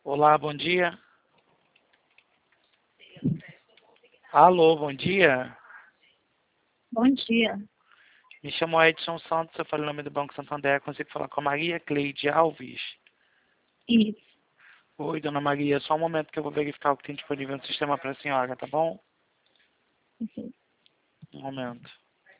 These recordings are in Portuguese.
Olá, bom dia. Alô, bom dia. Bom dia. Me chamo Edson Santos, eu falo em nome do Banco Santander. Consigo falar com a Maria Cleide Alves? Isso. Oi, dona Maria. Só um momento que eu vou verificar o que tem disponível no sistema para a senhora, tá bom? Enfim. Um momento.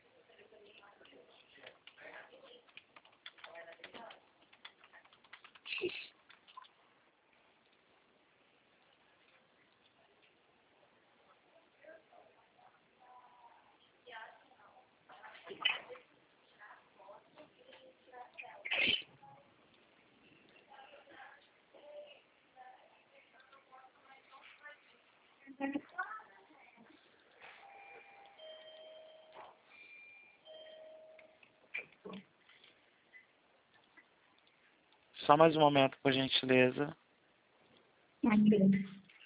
Só mais um momento, por gentileza. Aqui.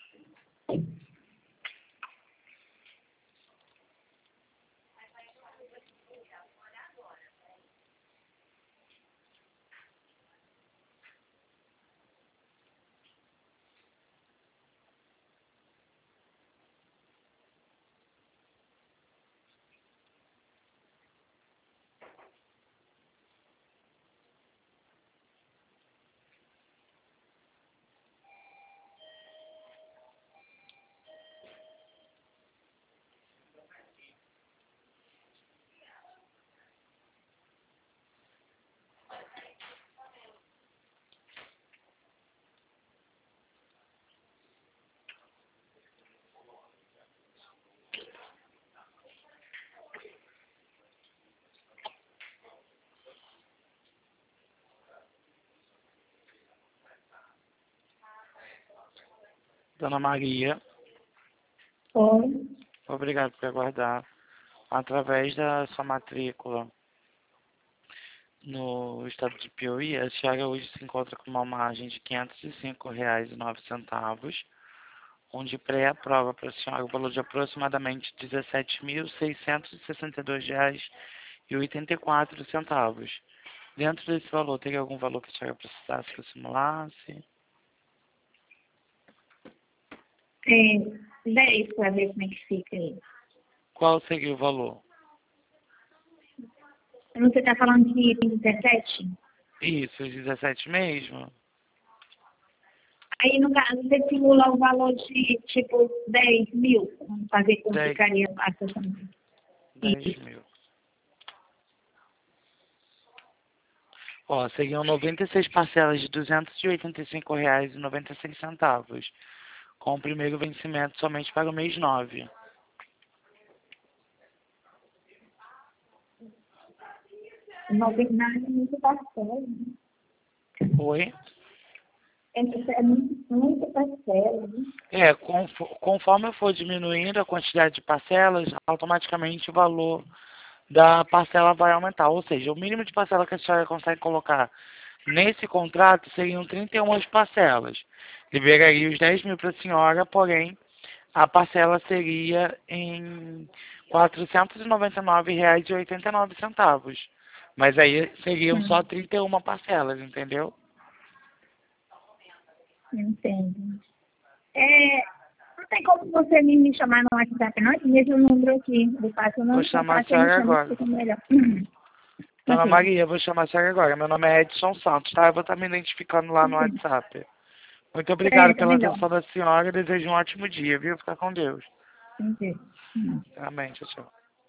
Dona Maria, Oi. obrigado por aguardar. Através da sua matrícula no estado de Piauí, a senhora hoje se encontra com uma margem de R$ 505,09, onde pré-aprova para a senhora o valor de aproximadamente R$ 17.662,84. Dentro desse valor, teria algum valor que a senhora precisasse que eu simulasse? 10 para ver como é que fica aí. Qual seria o valor? Você está falando que 17? Isso, os 17 mesmo? Aí, no caso, você simula o valor de, tipo, 10 mil, para ver como 10, ficaria a questão. 10 mil. Ó, seriam 96 parcelas de R$ 285,96, com o primeiro vencimento somente para o mês 9. 99 é muito parcela, né? Oi? É muito parcela, né? Conforme eu for diminuindo a quantidade de parcelas, automaticamente o valor da parcela vai aumentar. Ou seja, o mínimo de parcela que a senhora consegue colocar nesse contrato seriam 31 parcelas. Liberaria os 10 mil para a senhora, porém, a parcela seria em R$ 499,89. Mas aí seriam só 31 parcelas, entendeu? Entendo. Não tem como você me chamar no WhatsApp, não? Esse mesmo número aqui. Eu passo o Vou nome, chamar a contato, você me senhora chama, agora. fica melhor. Dona Ok. Maria, vou chamar a senhora agora. Meu nome é Edson Santos, tá? Eu vou estar me identificando lá no Ok. WhatsApp. Muito obrigado Tá pela melhor. atenção da senhora. Desejo um ótimo dia, viu? Fica com Deus. Entendi. Amém. Tchau, tchau.